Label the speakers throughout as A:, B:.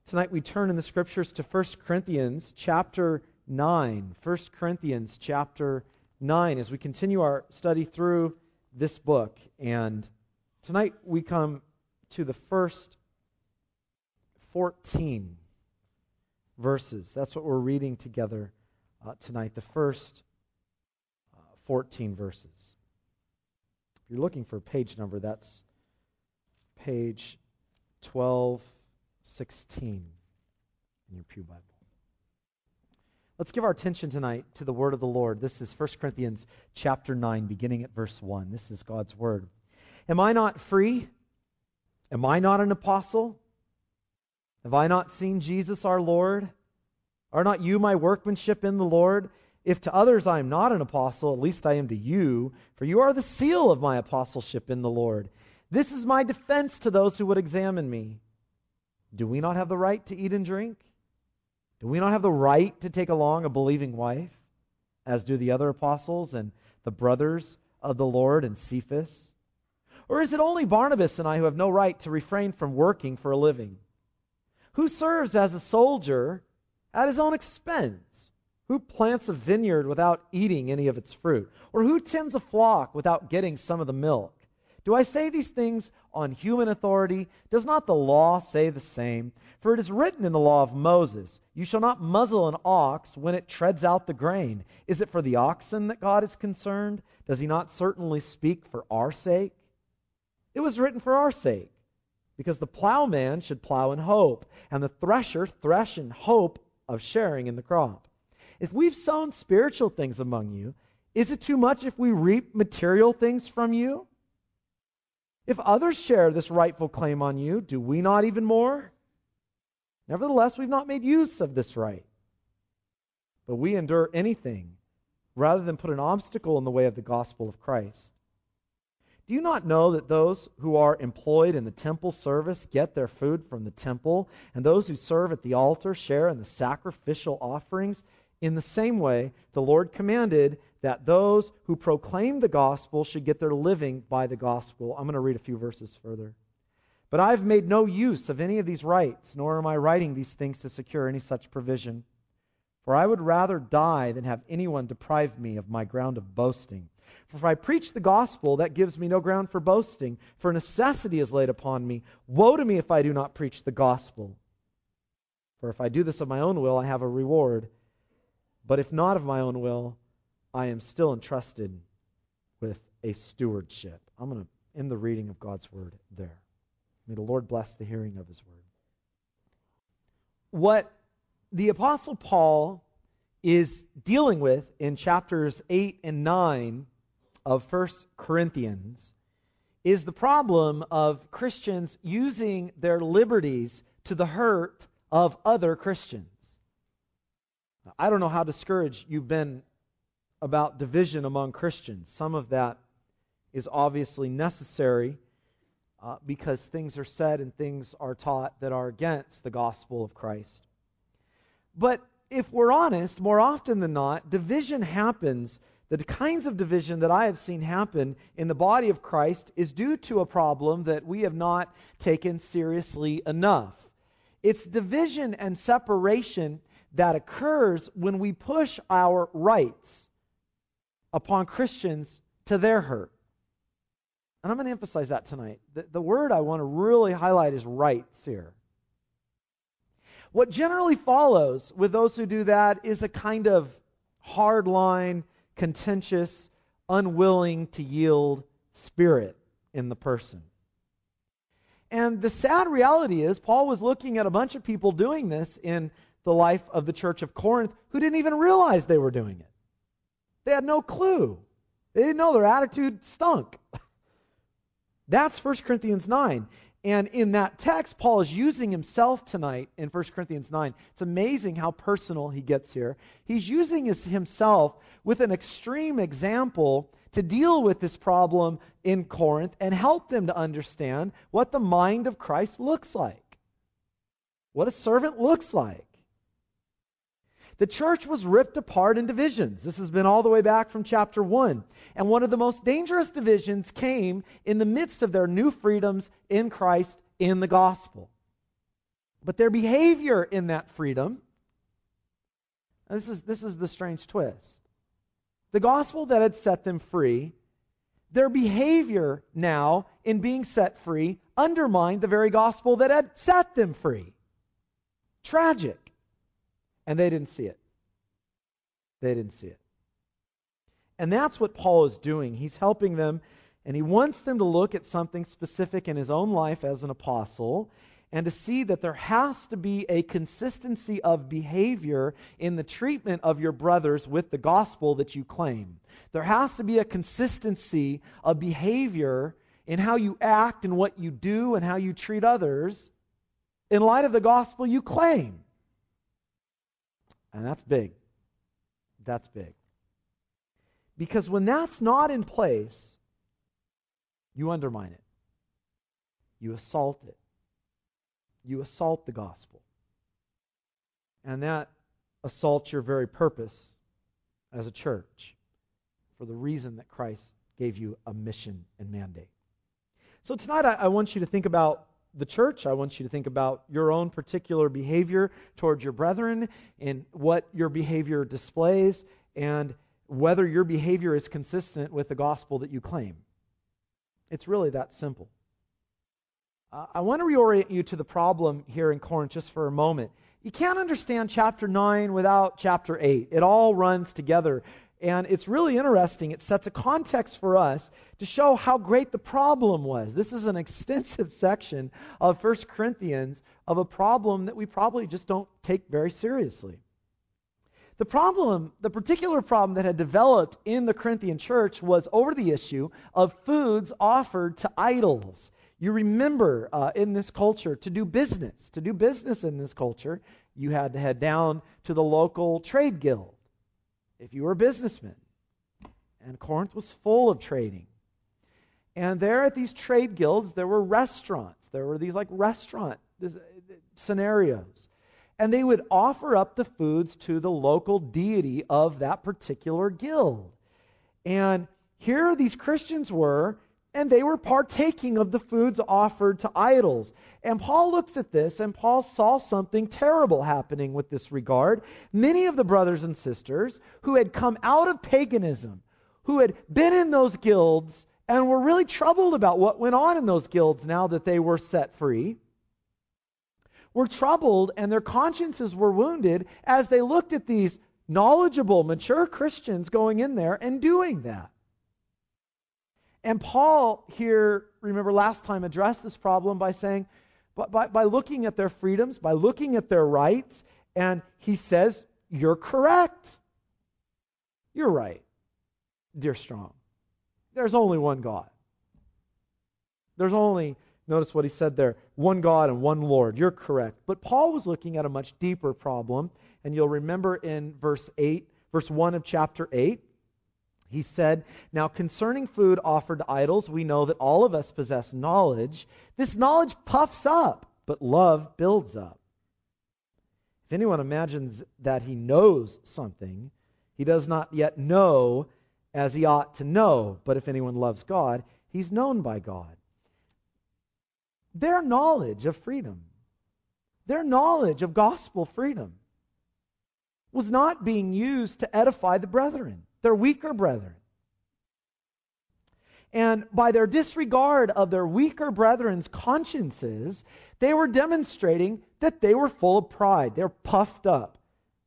A: Tonight we turn in the Scriptures to 1 Corinthians chapter 9. 1 Corinthians chapter 9 as we continue our study through this book. And tonight we come to the first 14 verses. That's what we're reading together tonight, the first 14 verses. If you're looking for a page number, that's page 1216 in your pew Bible. Let's give our attention tonight to the word of the Lord. This is 1 Corinthians chapter 9, beginning at verse 1. This is God's word. Am I not free? Am I not an apostle? Have I not seen Jesus our Lord? Are not you my workmanship in the Lord? If to others I am not an apostle, at least I am to you, for you are the seal of my apostleship in the Lord. This is my defense to those who would examine me. Do we not have the right to eat and drink? Do we not have the right to take along a believing wife, as do the other apostles and the brothers of the Lord and Cephas? Or is it only Barnabas and I who have no right to refrain from working for a living? Who serves as a soldier at his own expense? Who plants a vineyard without eating any of its fruit? Or who tends a flock without getting some of the milk? Do I say these things on human authority? Does not the law say the same? For it is written in the law of Moses, you shall not muzzle an ox when it treads out the grain. Is it for the oxen that God is concerned? Does he not certainly speak for our sake? It was written for our sake, because the plowman should plow in hope, and the thresher thresh in hope of sharing in the crop. If we've sown spiritual things among you, is it too much if we reap material things from you? If others share this rightful claim on you, do we not even more? Nevertheless, we've not made use of this right. But we endure anything rather than put an obstacle in the way of the gospel of Christ. Do you not know that those who are employed in the temple service get their food from the temple, and those who serve at the altar share in the sacrificial offerings? In the same way, the Lord commanded that those who proclaim the gospel should get their living by the gospel. I'm going to read a few verses further. But I've made no use of any of these rights, nor am I writing these things to secure any such provision. For I would rather die than have anyone deprive me of my ground of boasting. For if I preach the gospel, that gives me no ground for boasting, for necessity is laid upon me. Woe to me if I do not preach the gospel. For if I do this of my own will, I have a reward. But if not of my own will, I am still entrusted with a stewardship. I'm going to end the reading of God's word there. May the Lord bless the hearing of his word. What the Apostle Paul is dealing with in chapters 8 and 9 of 1 Corinthians is the problem of Christians using their liberties to the hurt of other Christians. I don't know how discouraged you've been about division among Christians. Some of that is obviously necessary because things are said and things are taught that are against the gospel of Christ. But if we're honest, more often than not, division happens. The kinds of division that I have seen happen in the body of Christ is due to a problem that we have not taken seriously enough. It's division and separation that occurs when we push our rights upon Christians to their hurt. And I'm going to emphasize that tonight. The word I want to really highlight is rights here. What generally follows with those who do that is a kind of hardline, contentious, unwilling to yield spirit in the person. And the sad reality is, Paul was looking at a bunch of people doing this in the life of the church of Corinth who didn't even realize they were doing it. They had no clue. They didn't know their attitude stunk. That's 1 Corinthians 9. And in that text, Paul is using himself tonight in 1 Corinthians 9. It's amazing how personal he gets here. He's using himself with an extreme example to deal with this problem in Corinth and help them to understand what the mind of Christ looks like, what a servant looks like. The church was ripped apart in divisions. This has been all the way back from chapter 1. And one of the most dangerous divisions came in the midst of their new freedoms in Christ in the gospel. But their behavior in that freedom, this is the strange twist. The gospel that had set them free, their behavior now in being set free undermined the very gospel that had set them free. Tragic. And they didn't see it. They didn't see it. And that's what Paul is doing. He's helping them, and he wants them to look at something specific in his own life as an apostle and to see that there has to be a consistency of behavior in the treatment of your brothers with the gospel that you claim. There has to be a consistency of behavior in how you act and what you do and how you treat others in light of the gospel you claim. And that's big. That's big. Because when that's not in place, you undermine it. You assault it. You assault the gospel. And that assaults your very purpose as a church for the reason that Christ gave you a mission and mandate. So tonight I want you to think about the church. I want you to think about your own particular behavior towards your brethren and what your behavior displays and whether your behavior is consistent with the gospel that you claim. It's really that simple. I want to reorient you to the problem here in Corinth just for a moment. You can't understand chapter 9 without chapter 8. It all runs together. And it's really interesting. It sets a context for us to show how great the problem was. This is an extensive section of 1 Corinthians of a problem that we probably just don't take very seriously. The particular problem that had developed in the Corinthian church was over the issue of foods offered to idols. You remember in this culture, to do business in this culture, you had to head down to the local trade guild if you were a businessman. And Corinth was full of trading. And there at these trade guilds, there were restaurants. There were these restaurant scenarios. And they would offer up the foods to the local deity of that particular guild. And here these Christians were, and they were partaking of the foods offered to idols. And Paul looks at this, and Paul saw something terrible happening with this regard. Many of the brothers and sisters who had come out of paganism, who had been in those guilds, and were really troubled about what went on in those guilds now that they were set free, were troubled, and their consciences were wounded as they looked at these knowledgeable, mature Christians going in there and doing that. And Paul here, remember last time, addressed this problem by saying, by looking at their freedoms, by looking at their rights, and he says, you're correct. You're right, dear Strong. There's only one God. There's only, notice what he said there, one God and one Lord. You're correct. But Paul was looking at a much deeper problem, and you'll remember in verse 1 of chapter 8, he said, now concerning food offered to idols, we know that all of us possess knowledge. This knowledge puffs up, but love builds up. If anyone imagines that he knows something, he does not yet know as he ought to know. But if anyone loves God, he's known by God. Their knowledge of freedom, their knowledge of gospel freedom, was not being used to edify the brethren, their weaker brethren. And by their disregard of their weaker brethren's consciences, they were demonstrating that they were full of pride. They're puffed up.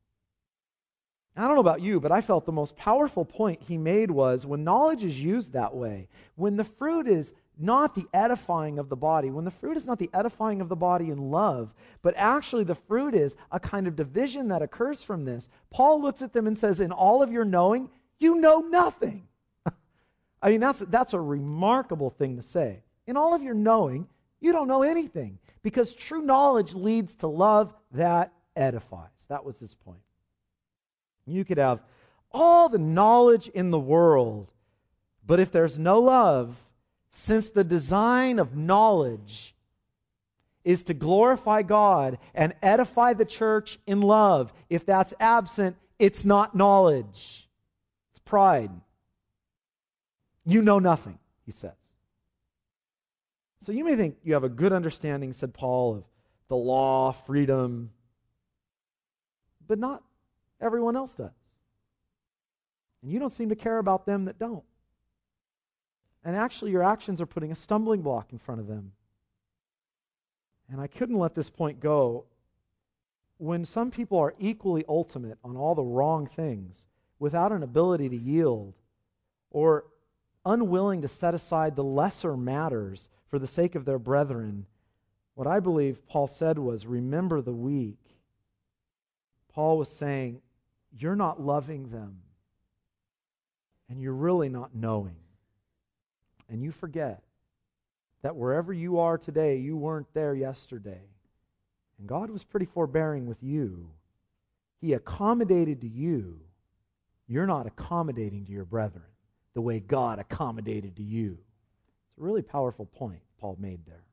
A: I don't know about you, but I felt the most powerful point he made was when knowledge is used that way, when the fruit is not the edifying of the body, when the fruit is not the edifying of the body in love, but actually the fruit is a kind of division that occurs from this, Paul looks at them and says, in all of your knowing, you know nothing. I mean, that's a remarkable thing to say. In all of your knowing, you don't know anything, because true knowledge leads to love that edifies. That was his point. You could have all the knowledge in the world, but if there's no love, since the design of knowledge is to glorify God and edify the church in love, if that's absent, it's not knowledge. It's pride. You know nothing, he says. So you may think you have a good understanding, said Paul, of the law, freedom, but not everyone else does. And you don't seem to care about them that don't. And actually, your actions are putting a stumbling block in front of them. And I couldn't let this point go. When some people are equally ultimate on all the wrong things, without an ability to yield, or unwilling to set aside the lesser matters for the sake of their brethren, what I believe Paul said was, remember the weak. Paul was saying, you're not loving them, and you're really not knowing. And you forget that wherever you are today, you weren't there yesterday. And God was pretty forbearing with you. He accommodated to you. You're not accommodating to your brethren the way God accommodated to you. It's a really powerful point Paul made there.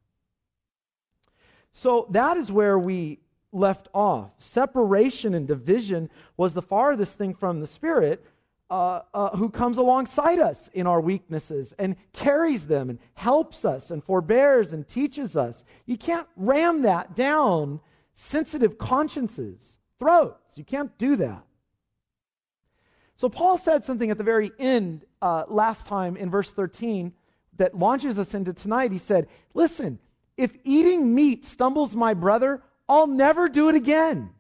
A: So that is where we left off. Separation and division was the farthest thing from the Spirit, who comes alongside us in our weaknesses and carries them and helps us and forbears and teaches us. You can't ram that down sensitive consciences' throats. You can't do that. So Paul said something at the very end last time in verse 13 that launches us into tonight. He said, listen, if eating meat stumbles my brother, I'll never do it again.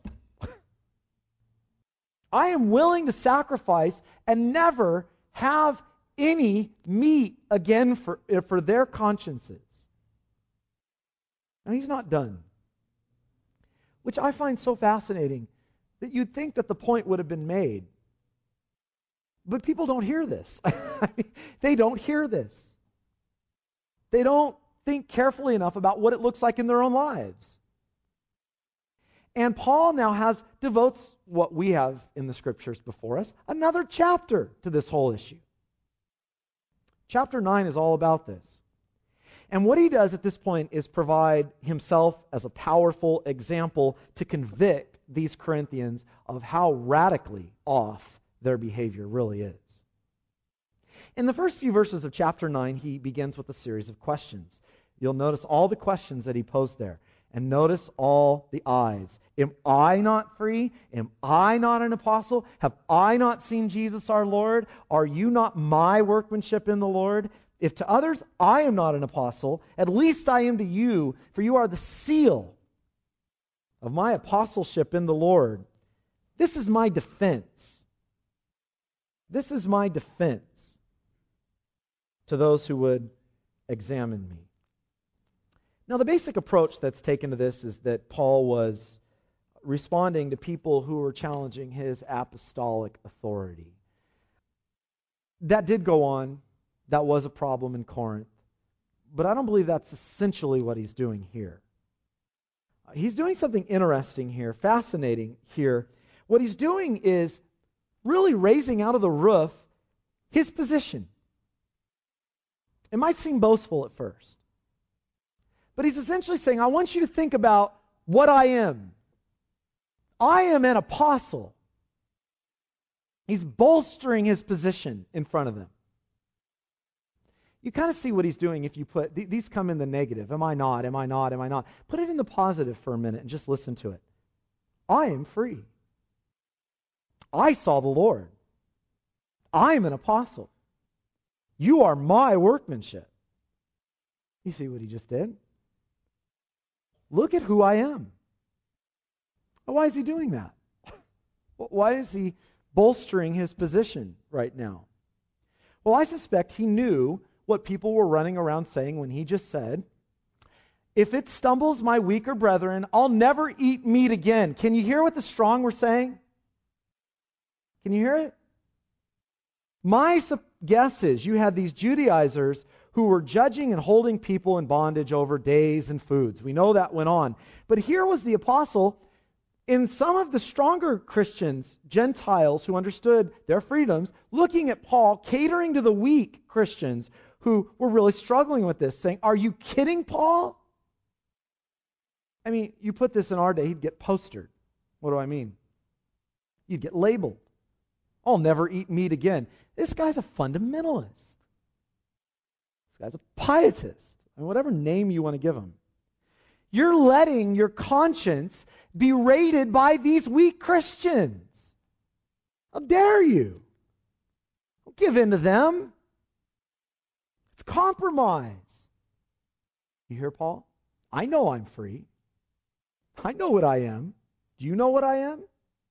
A: I am willing to sacrifice and never have any meat again for their consciences. Now, he's not done. Which I find so fascinating that you'd think that the point would have been made. But people don't hear this. They don't hear this. They don't think carefully enough about what it looks like in their own lives. And Paul now devotes what we have in the Scriptures before us, another chapter to this whole issue. Chapter 9 is all about this. And what he does at this point is provide himself as a powerful example to convict these Corinthians of how radically off their behavior really is. In the first few verses of chapter 9, he begins with a series of questions. You'll notice all the questions that he posed there. And notice all the I's. Am I not free? Am I not an apostle? Have I not seen Jesus our Lord? Are you not my workmanship in the Lord? If to others I am not an apostle, at least I am to you, for you are the seal of my apostleship in the Lord. This is my defense. This is my defense to those who would examine me. Now, the basic approach that's taken to this is that Paul was responding to people who were challenging his apostolic authority. That did go on. That was a problem in Corinth. But I don't believe that's essentially what he's doing here. He's doing something interesting here, fascinating here. What he's doing is really raising out of the roof his position. It might seem boastful at first. But he's essentially saying, I want you to think about what I am. I am an apostle. He's bolstering his position in front of them. You kind of see what he's doing if you put, these come in the negative. Am I not? Am I not? Am I not? Put it in the positive for a minute and just listen to it. I am free. I saw the Lord. I am an apostle. You are my workmanship. You see what he just did? Look at who I am. Why is he doing that? Why is he bolstering his position right now? Well, I suspect he knew what people were running around saying when he just said, if it stumbles my weaker brethren, I'll never eat meat again. Can you hear what the strong were saying? Can you hear it? My guess is you had these Judaizers who were judging and holding people in bondage over days and foods. We know that went on. But here was the apostle. In some of the stronger Christians, Gentiles who understood their freedoms, looking at Paul, catering to the weak Christians who were really struggling with this, saying, are you kidding, Paul? I mean, you put this in our day, he'd get postered. What do I mean? You'd get labeled. I'll never eat meat again. This guy's a fundamentalist. This guy's a pietist. And whatever name you want to give him. You're letting your conscience be raided by these weak Christians. How dare you? Don't give in to them. It's compromise. You hear, Paul? I know I'm free. I know what I am. Do you know what I am?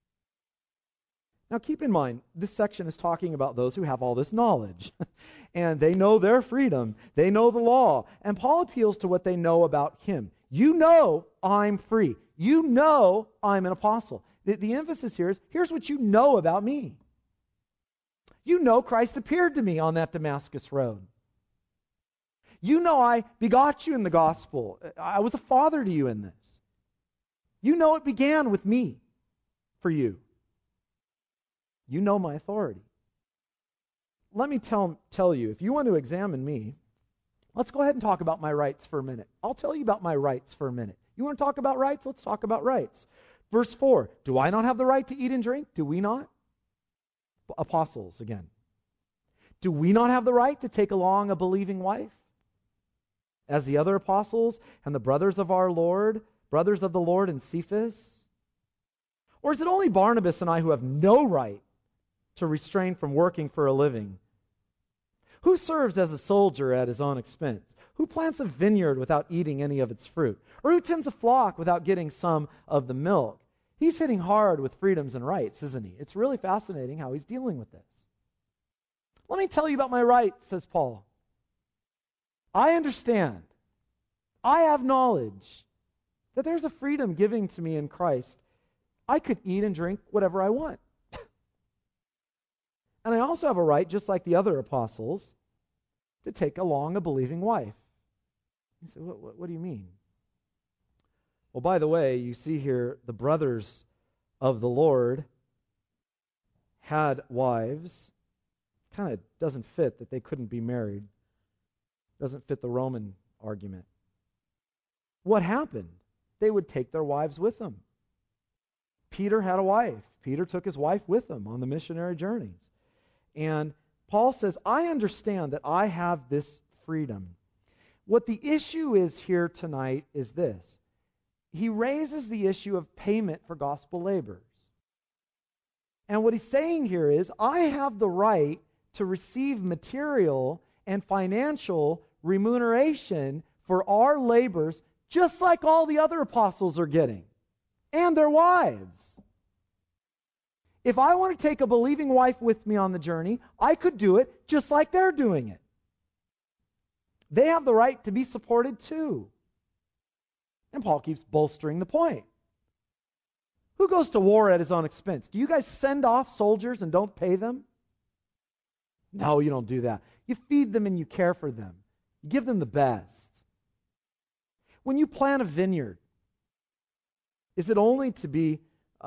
A: Now keep in mind, this section is talking about those who have all this knowledge. And they know their freedom. They know the law. And Paul appeals to what they know about him. You know I'm free. You know I'm an apostle. The emphasis here is, here's what you know about me. You know Christ appeared to me on that Damascus road. You know I begot you in the gospel. I was a father to you in this. You know it began with me for you. You know my authority. Let me tell you, if you want to examine me, let's go ahead and talk about my rights for a minute. I'll tell you about my rights for a minute. You want to talk about rights? Let's talk about rights. Verse 4, do I not have the right to eat and drink? Do we not? Apostles, again. Do we not have the right to take along a believing wife? As the other apostles and the brothers of our Lord, brothers of the Lord and Cephas? Or is it only Barnabas and I who have no right to restrain from working for a living? Who serves as a soldier at his own expense? Who plants a vineyard without eating any of its fruit? Or who tends a flock without getting some of the milk? He's hitting hard with freedoms and rights, isn't he? It's really fascinating how he's dealing with this. Let me tell you about my rights, says Paul. I understand. I have knowledge that there's a freedom given to me in Christ. I could eat and drink whatever I want. And I also have a right, just like the other apostles, to take along a believing wife. You say, what do you mean? Well, by the way, you see here the brothers of the Lord had wives. Kind of doesn't fit that they couldn't be married. Doesn't fit the Roman argument. What happened? They would take their wives with them. Peter had a wife. Peter took his wife with him on the missionary journeys. And Paul says, I understand that I have this freedom. What the issue is here tonight is this. He raises the issue of payment for gospel labors. And what he's saying here is, I have the right to receive material and financial remuneration for our labors, just like all the other apostles are getting, and their wives. If I want to take a believing wife with me on the journey, I could do it just like they're doing it. They have the right to be supported too. And Paul keeps bolstering the point. Who goes to war at his own expense? Do you guys send off soldiers and don't pay them? No, you don't do that. You feed them and you care for them. You give them the best. When you plant a vineyard, is it only to be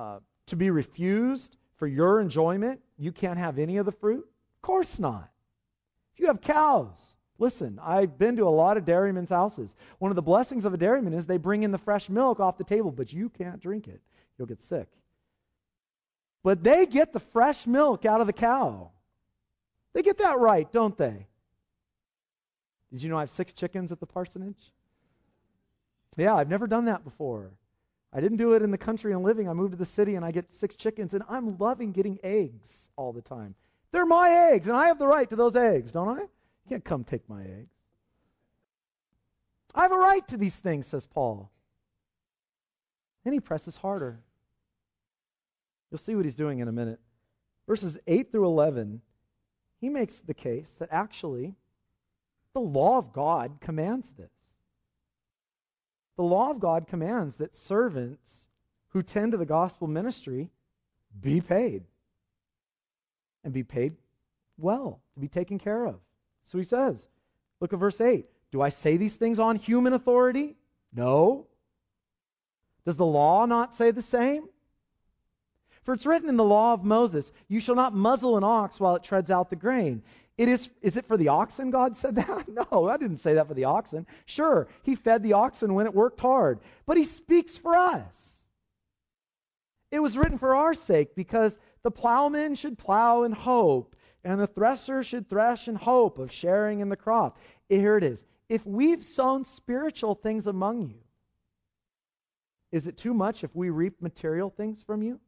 A: refused for your enjoyment? You can't have any of the fruit? Of course not. If you have cows, listen, I've been to a lot of dairymen's houses. One of the blessings of a dairyman is they bring in the fresh milk off the table, but you can't drink it. You'll get sick. But they get the fresh milk out of the cow. They get that right, don't they? Did you know I have 6 chickens at the parsonage? Yeah, I've never done that before. I didn't do it in the country and living. I moved to the city and I get 6 chickens, and I'm loving getting eggs all the time. They're my eggs, and I have the right to those eggs, don't I? You can't come take my eggs. I have a right to these things, says Paul. Then he presses harder. You'll see what he's doing in a minute. Verses 8 through 11, he makes the case that actually the law of God commands this. The law of God commands that servants who tend to the gospel ministry be paid. And be paid well, to be taken care of. So he says, look at verse 8. Do I say these things on human authority? No. Does the law not say the same? For it's written in the law of Moses, you shall not muzzle an ox while it treads out the grain. Is it for the oxen God said that? No, I didn't say that for the oxen. Sure, he fed the oxen when it worked hard. But he speaks for us. It was written for our sake, because the plowman should plow in hope, and the thresher should thresh in hope of sharing in the crop. Here it is. If we've sown spiritual things among you, Is it too much if we reap material things from you?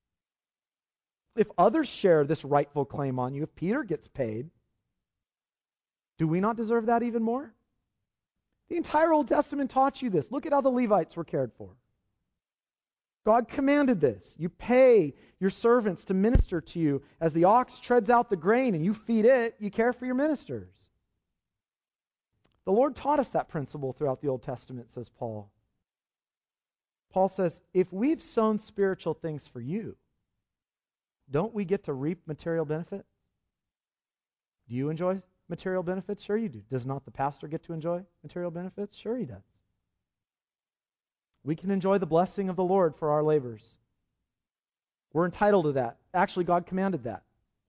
A: If others share this rightful claim on you, if Peter gets paid, do we not deserve that even more? The entire Old Testament taught you this. Look at how the Levites were cared for. God commanded this. You pay your servants to minister to you. As the ox treads out the grain and you feed it, you care for your ministers. The Lord taught us that principle throughout the Old Testament, says Paul. Paul says, if we've sown spiritual things for you, don't we get to reap material benefits? Do you enjoy material benefits? Sure you do. Does not the pastor get to enjoy material benefits? Sure he does. We can enjoy the blessing of the Lord for our labors. We're entitled to that. Actually, God commanded that.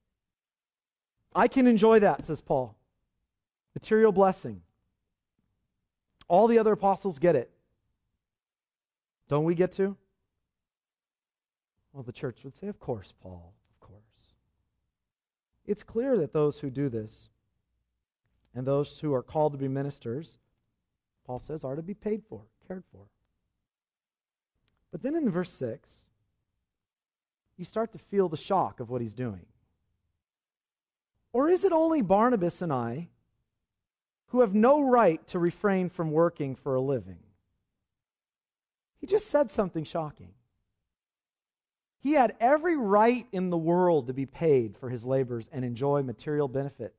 A: I can enjoy that, says Paul. Material blessing. All the other apostles get it. Don't we get to? Well, the church would say, of course, Paul, of course. It's clear that those who do this and those who are called to be ministers, Paul says, are to be paid for, cared for. But then in verse 6, you start to feel the shock of what he's doing. Or is it only Barnabas and I who have no right to refrain from working for a living? He just said something shocking. He had every right in the world to be paid for his labors and enjoy material benefits.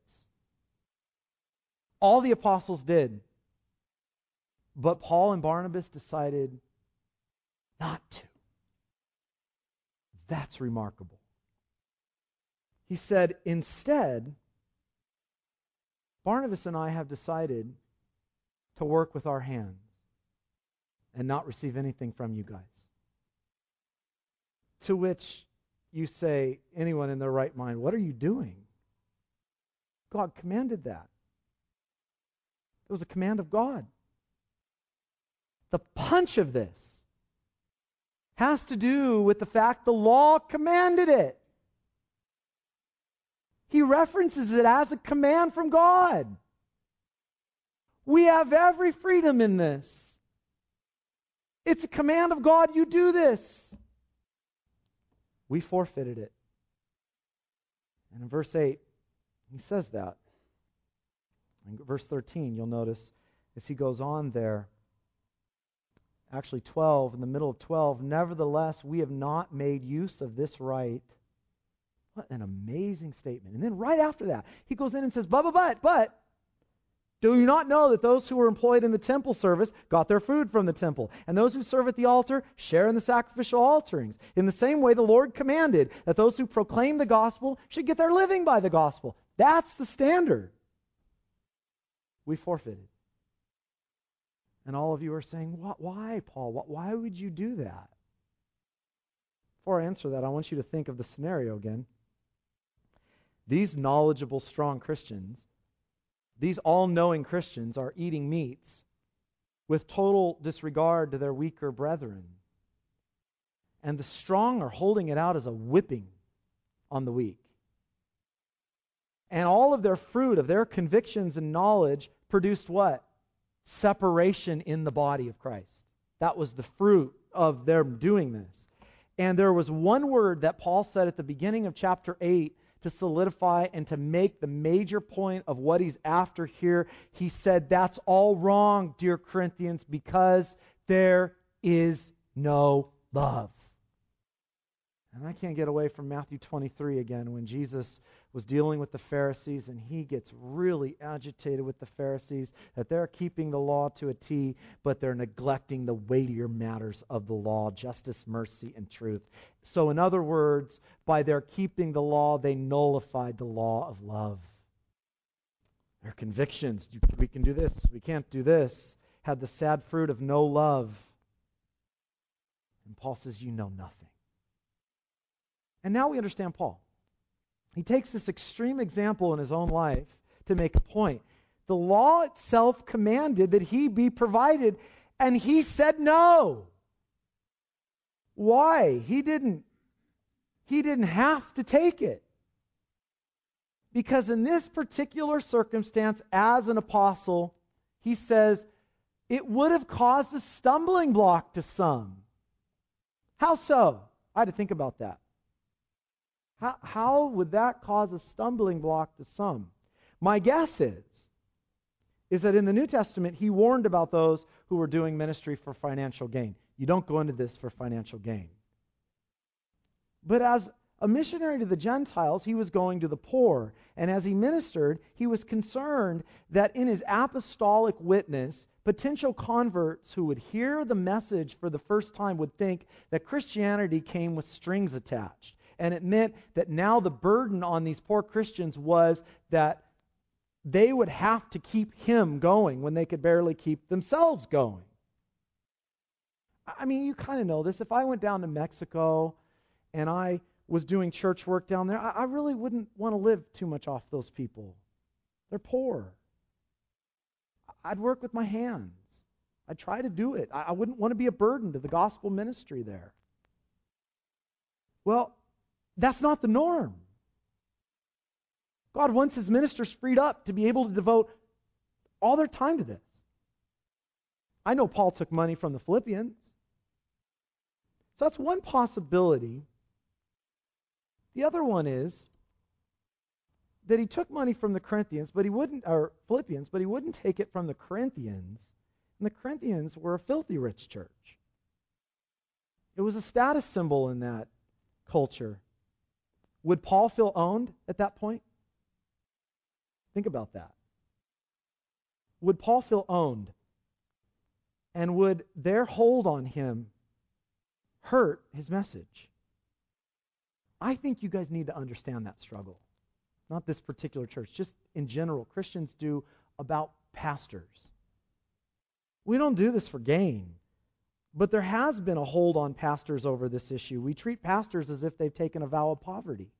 A: All the apostles did. But Paul and Barnabas decided not to. That's remarkable. He said, instead, Barnabas and I have decided to work with our hands and not receive anything from you guys. To which you say, anyone in their right mind, what are you doing? God commanded that. It was a command of God. The punch of this has to do with the fact the law commanded it. He references it as a command from God. We have every freedom in this. It's a command of God, you do this. We forfeited it. And in verse 8, he says that. In verse 13, you'll notice as he goes on there, actually 12, in the middle of 12, nevertheless, we have not made use of this right. What an amazing statement. And then right after that, he goes in and says, but, do you not know that those who were employed in the temple service got their food from the temple, and those who serve at the altar share in the sacrificial offerings? In the same way, the Lord commanded that those who proclaim the gospel should get their living by the gospel. That's the standard. We forfeited. And all of you are saying, why, Paul? Why would you do that? Before I answer that, I want you to think of the scenario again. These knowledgeable, strong Christians, these all-knowing Christians are eating meats with total disregard to their weaker brethren. And the strong are holding it out as a whipping on the weak. And all of their fruit, of their convictions and knowledge, produced what? Separation in the body of Christ. That was the fruit of their doing this. And there was one word that Paul said at the beginning of chapter 8 to solidify and to make the major point of what he's after here. He said, that's all wrong, dear Corinthians, because there is no love. And I can't get away from Matthew 23 again, when Jesus was dealing with the Pharisees, and he gets really agitated with the Pharisees that they're keeping the law to a T, but they're neglecting the weightier matters of the law, justice, mercy, and truth. So in other words, by their keeping the law, they nullified the law of love. Their convictions, we can do this, we can't do this, had the sad fruit of no love. And Paul says, you know nothing. And now we understand Paul. He takes this extreme example in his own life to make a point. The law itself commanded that he be provided, and he said no. Why? He didn't have to take it. Because in this particular circumstance, as an apostle, he says, it would have caused a stumbling block to some. How so? I had to think about that. How would that cause a stumbling block to some? My guess is that in the New Testament, he warned about those who were doing ministry for financial gain. You don't go into this for financial gain. But as a missionary to the Gentiles, he was going to the poor. And as he ministered, he was concerned that in his apostolic witness, potential converts who would hear the message for the first time would think that Christianity came with strings attached. And it meant that now the burden on these poor Christians was that they would have to keep him going when they could barely keep themselves going. I mean, you kind of know this. If I went down to Mexico and I was doing church work down there, I really wouldn't want to live too much off those people. They're poor. I'd work with my hands. I'd try to do it. I wouldn't want to be a burden to the gospel ministry there. Well, that's not the norm. God wants his ministers freed up to be able to devote all their time to this. I know Paul took money from the Philippians. So that's one possibility. The other one is that he took money from the Philippians, but he wouldn't take it from the Corinthians. And the Corinthians were a filthy rich church. It was a status symbol in that culture. Would Paul feel owned at that point? Think about that. Would Paul feel owned? And would their hold on him hurt his message? I think you guys need to understand that struggle. Not this particular church, just in general. Christians do about pastors. We don't do this for gain. But there has been a hold on pastors over this issue. We treat pastors as if they've taken a vow of poverty.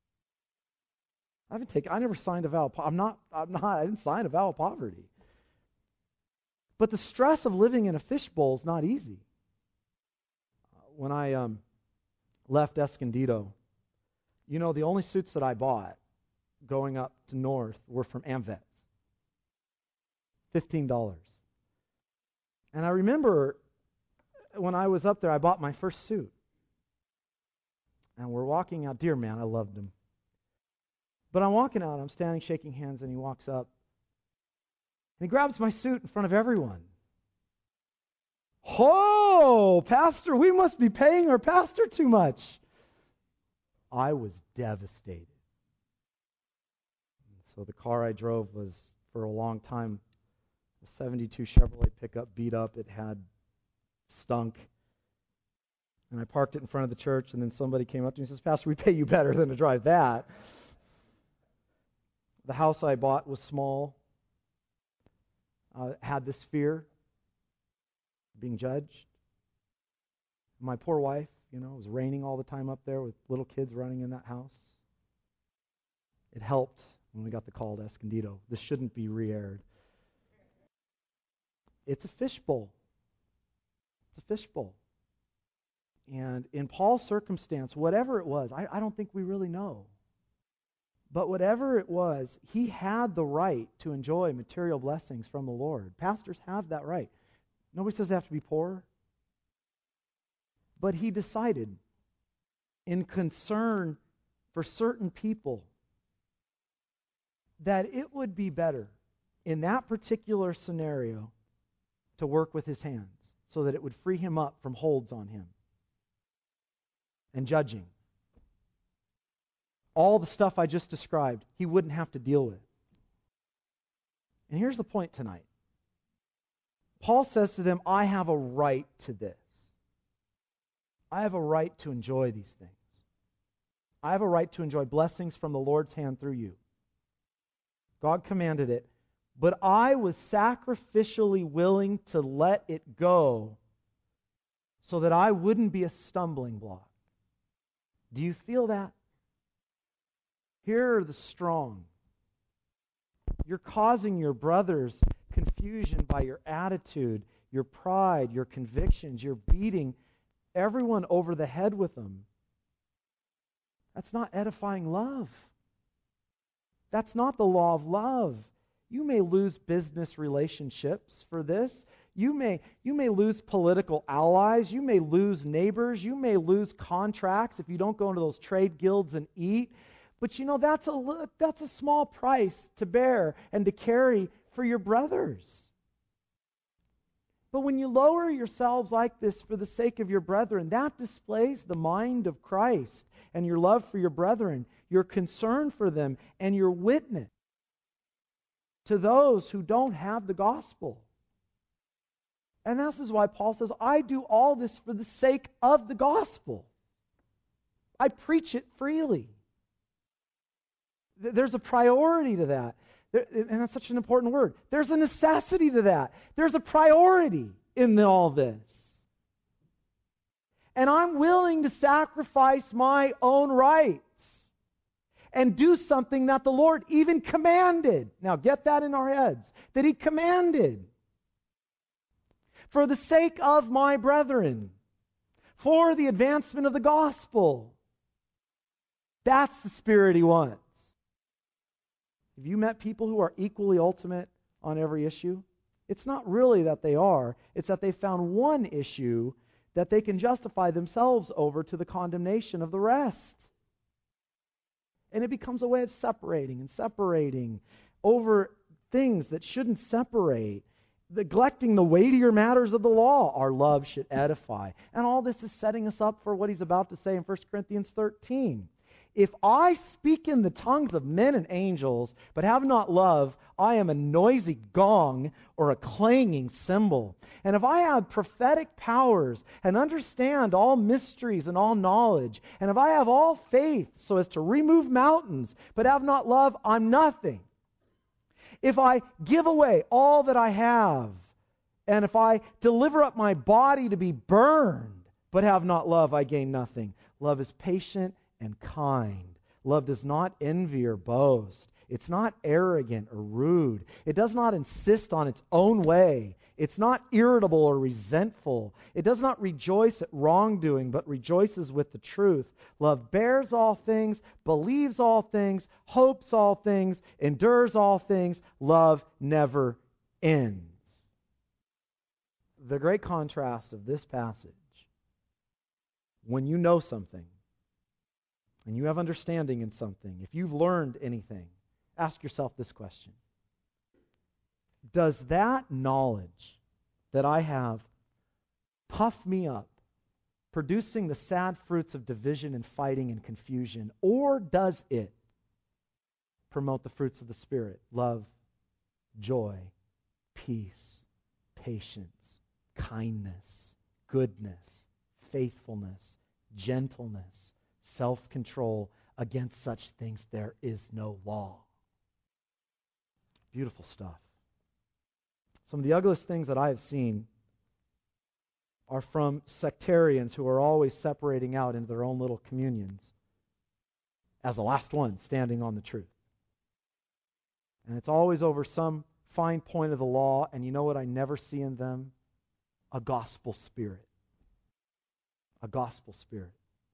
A: I never signed a vow of poverty. I didn't sign a vow of poverty. But the stress of living in a fishbowl is not easy. When I left Escondido, the only suits that I bought going up to north were from AmVets. $15. And I remember when I was up there, I bought my first suit. And we're walking out. Dear man, I loved him. But I'm walking out, I'm standing shaking hands, and he walks up. And he grabs my suit in front of everyone. Oh, pastor, we must be paying our pastor too much. I was devastated. And so the car I drove was, for a long time, a 72 Chevrolet pickup, beat up. It had stunk. And I parked it in front of the church, and then somebody came up to me and says, Pastor, we pay you better than to drive that. The house I bought was small. Had this fear of being judged. My poor wife, it was raining all the time up there with little kids running in that house. It helped when we got the call to Escondido. This shouldn't be re-aired. It's a fishbowl. It's a fishbowl. And in Paul's circumstance, whatever it was, I don't think we really know. But whatever it was, he had the right to enjoy material blessings from the Lord. Pastors have that right. Nobody says they have to be poor. But he decided, in concern for certain people, that it would be better in that particular scenario to work with his hands so that it would free him up from holds on him and judging. All the stuff I just described, he wouldn't have to deal with. And here's the point tonight. Paul says to them, I have a right to this. I have a right to enjoy these things. I have a right to enjoy blessings from the Lord's hand through you. God commanded it, but I was sacrificially willing to let it go so that I wouldn't be a stumbling block. Do you feel that? Here are the strong. You're causing your brothers confusion by your attitude, your pride, your convictions. You're beating everyone over the head with them. That's not edifying love. That's not the law of love. You may lose business relationships for this. You may lose political allies. You may lose neighbors. You may lose contracts if you don't go into those trade guilds and eat. But that's a small price to bear and to carry for your brothers. But when you lower yourselves like this for the sake of your brethren, that displays the mind of Christ and your love for your brethren, your concern for them, and your witness to those who don't have the gospel. And this is why Paul says, I do all this for the sake of the gospel. I preach it freely. There's a priority to that. And that's such an important word. There's a necessity to that. There's a priority in all this. And I'm willing to sacrifice my own rights and do something that the Lord even commanded. Now get that in our heads. That He commanded. For the sake of my brethren. For the advancement of the gospel. That's the spirit He wants. Have you met people who are equally ultimate on every issue? It's not really that they are. It's that they found one issue that they can justify themselves over to the condemnation of the rest. And it becomes a way of separating over things that shouldn't separate, neglecting the weightier matters of the law. Our love should edify. And all this is setting us up for what he's about to say in 1 Corinthians 13. If I speak in the tongues of men and angels, but have not love, I am a noisy gong or a clanging cymbal. And if I have prophetic powers and understand all mysteries and all knowledge, and if I have all faith so as to remove mountains, but have not love, I'm nothing. If I give away all that I have, and if I deliver up my body to be burned, but have not love, I gain nothing. Love is patient and kind. Love does not envy or boast. It's not arrogant or rude. It does not insist on its own way. It's not irritable or resentful. It does not rejoice at wrongdoing, but rejoices with the truth. Love bears all things, believes all things, hopes all things, endures all things. Love never ends. The great contrast of this passage, when you know something, and you have understanding in something, if you've learned anything, ask yourself this question. Does that knowledge that I have puff me up, producing the sad fruits of division and fighting and confusion, or does it promote the fruits of the Spirit? Love, joy, peace, patience, kindness, goodness, faithfulness, gentleness, self-control. Against such things there is no law. Beautiful stuff. Some of the ugliest things that I have seen are from sectarians who are always separating out into their own little communions as the last one standing on the truth. And it's always over some fine point of the law, and you know what I never see in them? A gospel spirit. A gospel spirit.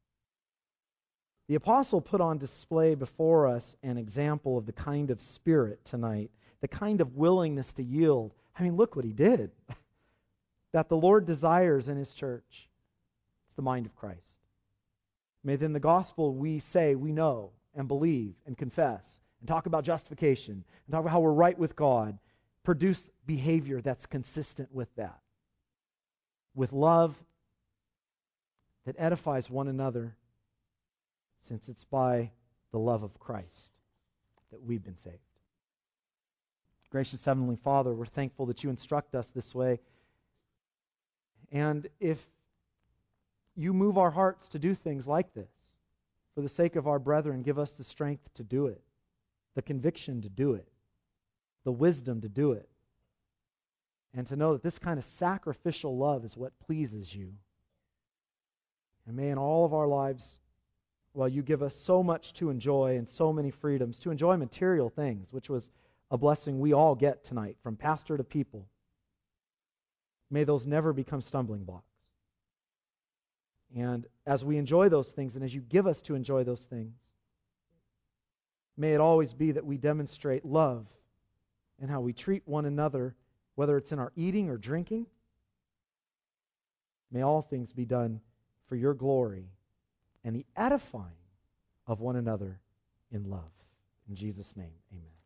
A: The apostle put on display before us an example of the kind of spirit tonight, the kind of willingness to yield. I mean, look what he did. That the Lord desires in his church. It's the mind of Christ. May then the gospel we say we know and believe and confess and talk about justification and talk about how we're right with God produce behavior that's consistent with that. With love that edifies one another, since it's by the love of Christ that we've been saved. Gracious Heavenly Father, we're thankful that you instruct us this way. And if you move our hearts to do things like this, for the sake of our brethren, give us the strength to do it, the conviction to do it, the wisdom to do it, and to know that this kind of sacrificial love is what pleases you. And may in all of our lives, while you give us so much to enjoy and so many freedoms, to enjoy material things, which was a blessing we all get tonight from pastor to people, may those never become stumbling blocks. And as we enjoy those things, and as you give us to enjoy those things, may it always be that we demonstrate love and how we treat one another, whether it's in our eating or drinking. May all things be done for your glory and the edifying of one another in love. In Jesus' name, amen.